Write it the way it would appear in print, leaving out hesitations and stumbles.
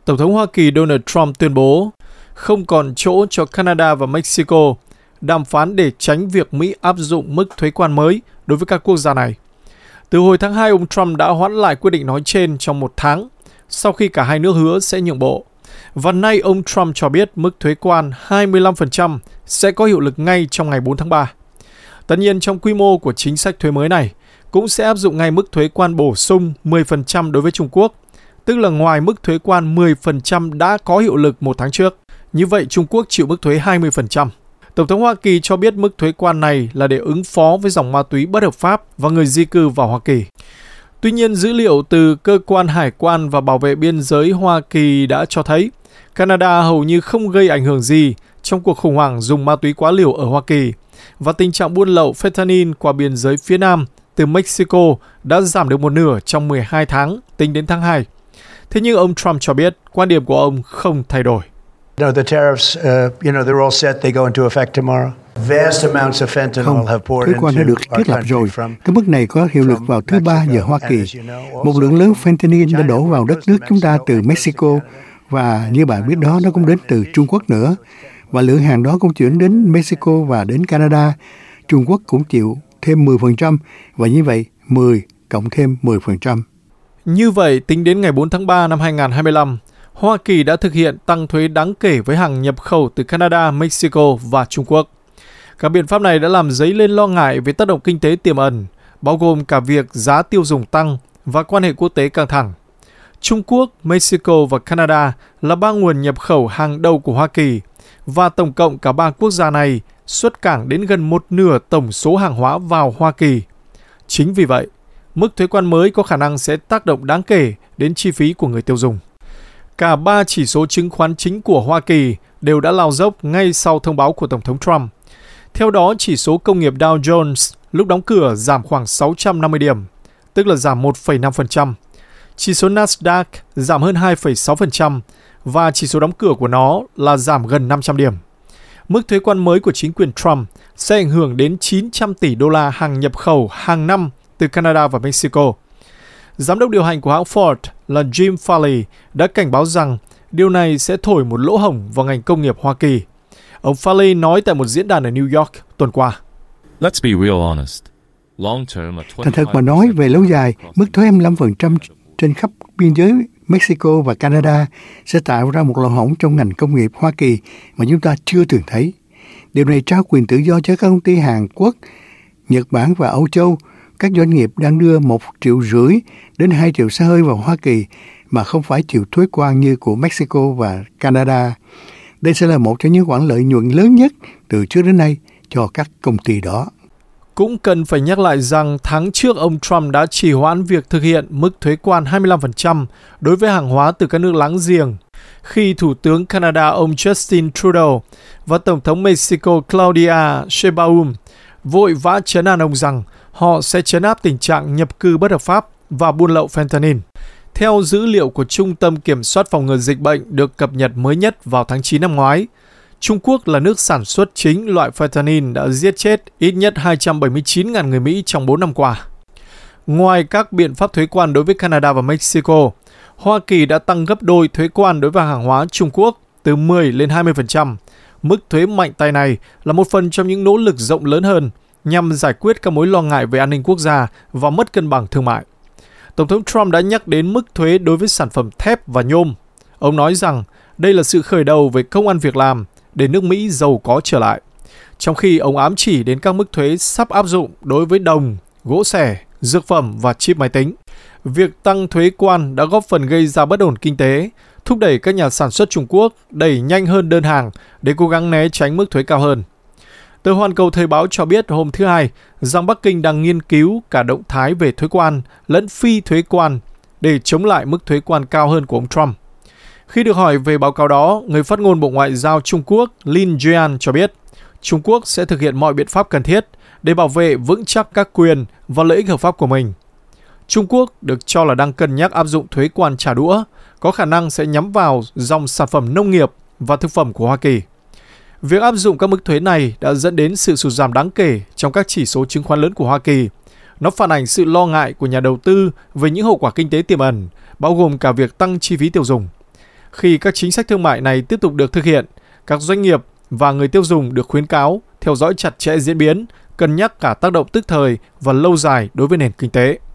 Tổng thống Hoa Kỳ Donald Trump tuyên bố không còn chỗ cho Canada và Mexico đàm phán để tránh việc Mỹ áp dụng mức thuế quan mới đối với các quốc gia này. Từ hồi tháng 2, ông Trump đã hoãn lại quyết định nói trên trong 1 tháng, sau khi cả hai nước hứa sẽ nhượng bộ. Và nay ông Trump cho biết mức thuế quan 25% sẽ có hiệu lực ngay trong ngày 4 tháng 3. Tất nhiên, trong quy mô của chính sách thuế mới này, cũng sẽ áp dụng ngay mức thuế quan bổ sung 10% đối với Trung Quốc, tức là ngoài mức thuế quan 10% đã có hiệu lực 1 tháng trước. Như vậy, Trung Quốc chịu mức thuế 20%. Tổng thống Hoa Kỳ cho biết mức thuế quan này là để ứng phó với dòng ma túy bất hợp pháp và người di cư vào Hoa Kỳ. Tuy nhiên, dữ liệu từ Cơ quan Hải quan và Bảo vệ Biên giới Hoa Kỳ đã cho thấy Canada hầu như không gây ảnh hưởng gì trong cuộc khủng hoảng dùng ma túy quá liều ở Hoa Kỳ, và tình trạng buôn lậu fentanyl qua biên giới phía Nam từ Mexico đã giảm được 1/2 trong 12 tháng tính đến tháng 2. Thế nhưng ông Trump cho biết quan điểm của ông không thay đổi. No, the tariffs, they're all set. They go into effect tomorrow. Vast amounts of fentanyl have poured thuế quan đã được thiết lập rồi. Cái mức này có hiệu lực vào thứ Ba giờ Hoa Kỳ. Một lượng lớn fentanyl đã đổ vào đất nước chúng ta từ Mexico, và như bạn biết đó, nó cũng đến từ Trung Quốc nữa. Và lượng hàng đó cũng chuyển đến Mexico và đến Canada. Trung Quốc cũng chịu thêm 10%, và như vậy 10 cộng thêm 10%. Như vậy, tính đến ngày 4 tháng 3 năm 2025, Hoa Kỳ đã thực hiện tăng thuế đáng kể với hàng nhập khẩu từ Canada, Mexico và Trung Quốc. Các biện pháp này đã làm dấy lên lo ngại về tác động kinh tế tiềm ẩn, bao gồm cả việc giá tiêu dùng tăng và quan hệ quốc tế căng thẳng. Trung Quốc, Mexico và Canada là 3 nguồn nhập khẩu hàng đầu của Hoa Kỳ, và tổng cộng cả 3 quốc gia này xuất cảng đến gần 1/2 tổng số hàng hóa vào Hoa Kỳ. Chính vì vậy, mức thuế quan mới có khả năng sẽ tác động đáng kể đến chi phí của người tiêu dùng. Cả 3 chỉ số chứng khoán chính của Hoa Kỳ đều đã lao dốc ngay sau thông báo của Tổng thống Trump. Theo đó, chỉ số công nghiệp Dow Jones lúc đóng cửa giảm khoảng 650 điểm, tức là giảm 1,5%. Chỉ số Nasdaq giảm hơn 2,6%, và chỉ số đóng cửa của nó là giảm gần 500 điểm. Mức thuế quan mới của chính quyền Trump sẽ ảnh hưởng đến 900 tỷ đô la hàng nhập khẩu hàng năm từ Canada và Mexico. Giám đốc điều hành của hãng Ford là Jim Farley đã cảnh báo rằng điều này sẽ thổi một lỗ hổng vào ngành công nghiệp Hoa Kỳ. Ông Farley nói tại một diễn đàn ở New York tuần qua. Thành thật mà nói, về lâu dài, mức thuế 25% trên khắp biên giới Mexico và Canada sẽ tạo ra một lỗ hổng trong ngành công nghiệp Hoa Kỳ mà chúng ta chưa từng thấy. Điều này trao quyền tự do cho các công ty Hàn Quốc, Nhật Bản và Âu Châu. Các doanh nghiệp đang đưa 1,5 triệu đến 2 triệu xe hơi vào Hoa Kỳ mà không phải chịu thuế quan như của Mexico và Canada. Đây sẽ là một trong những khoản lợi nhuận lớn nhất từ trước đến nay cho các công ty đó. Cũng cần phải nhắc lại rằng tháng trước ông Trump đã trì hoãn việc thực hiện mức thuế quan 25% đối với hàng hóa từ các nước láng giềng, khi Thủ tướng Canada ông Justin Trudeau và Tổng thống Mexico Claudia Sheinbaum vội vã trấn an ông rằng họ sẽ trấn áp tình trạng nhập cư bất hợp pháp và buôn lậu fentanyl. Theo dữ liệu của Trung tâm Kiểm soát Phòng ngừa Dịch bệnh được cập nhật mới nhất vào tháng 9 năm ngoái, Trung Quốc là nước sản xuất chính loại fentanyl đã giết chết ít nhất 279.000 người Mỹ trong 4 năm qua. Ngoài các biện pháp thuế quan đối với Canada và Mexico, Hoa Kỳ đã tăng gấp đôi thuế quan đối với hàng hóa Trung Quốc từ 10 lên 20%. Mức thuế mạnh tay này là một phần trong những nỗ lực rộng lớn hơn nhằm giải quyết các mối lo ngại về an ninh quốc gia và mất cân bằng thương mại. Tổng thống Trump đã nhắc đến mức thuế đối với sản phẩm thép và nhôm. Ông nói rằng đây là sự khởi đầu về công ăn việc làm để nước Mỹ giàu có trở lại, trong khi ông ám chỉ đến các mức thuế sắp áp dụng đối với đồng, gỗ xẻ, dược phẩm và chip máy tính. Việc tăng thuế quan đã góp phần gây ra bất ổn kinh tế, thúc đẩy các nhà sản xuất Trung Quốc đẩy nhanh hơn đơn hàng để cố gắng né tránh mức thuế cao hơn. Tờ Hoàn Cầu Thời báo cho biết hôm thứ Hai rằng Bắc Kinh đang nghiên cứu cả động thái về thuế quan lẫn phi thuế quan để chống lại mức thuế quan cao hơn của ông Trump. Khi được hỏi về báo cáo đó, người phát ngôn Bộ Ngoại giao Trung Quốc Lin Jian cho biết Trung Quốc sẽ thực hiện mọi biện pháp cần thiết để bảo vệ vững chắc các quyền và lợi ích hợp pháp của mình. Trung Quốc được cho là đang cân nhắc áp dụng thuế quan trả đũa, có khả năng sẽ nhắm vào dòng sản phẩm nông nghiệp và thực phẩm của Hoa Kỳ. Việc áp dụng các mức thuế này đã dẫn đến sự sụt giảm đáng kể trong các chỉ số chứng khoán lớn của Hoa Kỳ. Nó phản ánh sự lo ngại của nhà đầu tư về những hậu quả kinh tế tiềm ẩn, bao gồm cả việc tăng chi phí tiêu dùng. Khi các chính sách thương mại này tiếp tục được thực hiện, các doanh nghiệp và người tiêu dùng được khuyến cáo theo dõi chặt chẽ diễn biến, cân nhắc cả tác động tức thời và lâu dài đối với nền kinh tế.